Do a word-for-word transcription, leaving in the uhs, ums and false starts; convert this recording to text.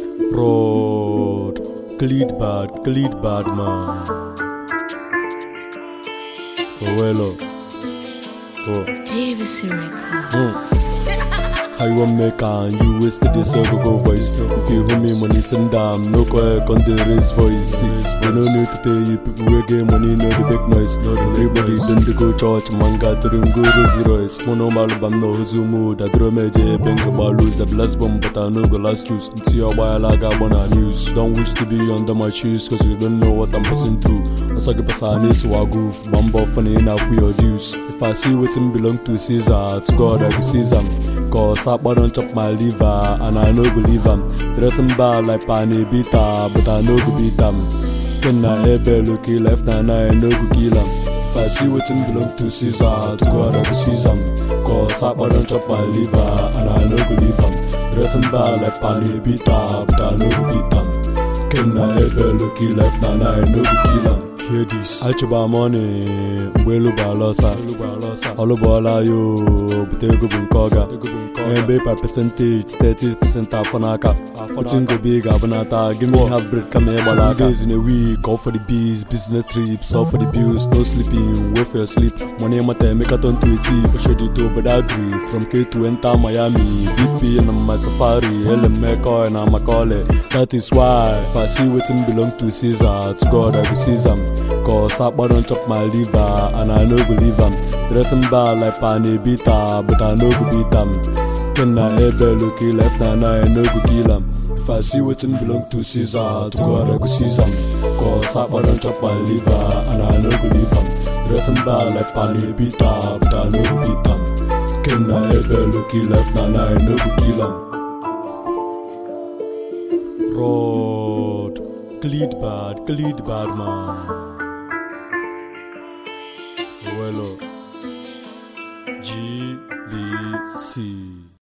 Road, Glid bad, Glid bad man. Oh well, oh. J V C record. Mm. How you want make and you wasted yourself a go voice. If you hear me money send down, no call on the raise voice. We no need to tell you people we get money, no the big noise. Everybody done to go church, man got to go Rolls Royce. Mono malbam no huzu mood, I draw me J Benga balloons, a blast bomb, but I no go last juice. See your while I got one news. Don't wish to be under my shoes, cause you don't know what I'm passing through. Osaka Pasani, so I goof, bumbo funny enough we your juice. If I see what belong to Caesar, to God I will seize them. Cause I don't chop my liver, and I no believe them. Dressing bad like Pani Bita, but I no go beat them. Can I ever look left and I no go kill them. If I see what belong to Caesar, to God I will seize them. Cause I don't chop my liver, and I no believe them. Dressing bad like Pani Bita, but I no go beat them. Can I ever look left and I no go kill them. Hear this. I chuba money, welu balosa, olubola yo, butego bunkoga. Maybe by percentage, thirty percent afanaka. Fortune go big, abanata. Give me half bread, come here, balaka. Days in a week, all for the bees, business trips, all for the bills, no sleeping, wait for your sleep. Money mate, make a turn to a thief. Should it do, but I agree. From K to enter Miami, V P and on my safari, L M Meko and I'm a call it. That is why, if I see what belong to Caesar, to God I will seize them. Cause I don't chop my liver, and I no believe them. Dressing bad like Pani Bita, but I no go beat them. Can I ever look left and I no go kill them. If I see what belong to Caesar, to God I go seize them. Cause I don't chop my liver, and I no believe them. Dressing bad like Pani Bita, but I no go beat them. Can I ever look left and I no go kill them. Road, Glid bad, Glid bad man. Well, G B C.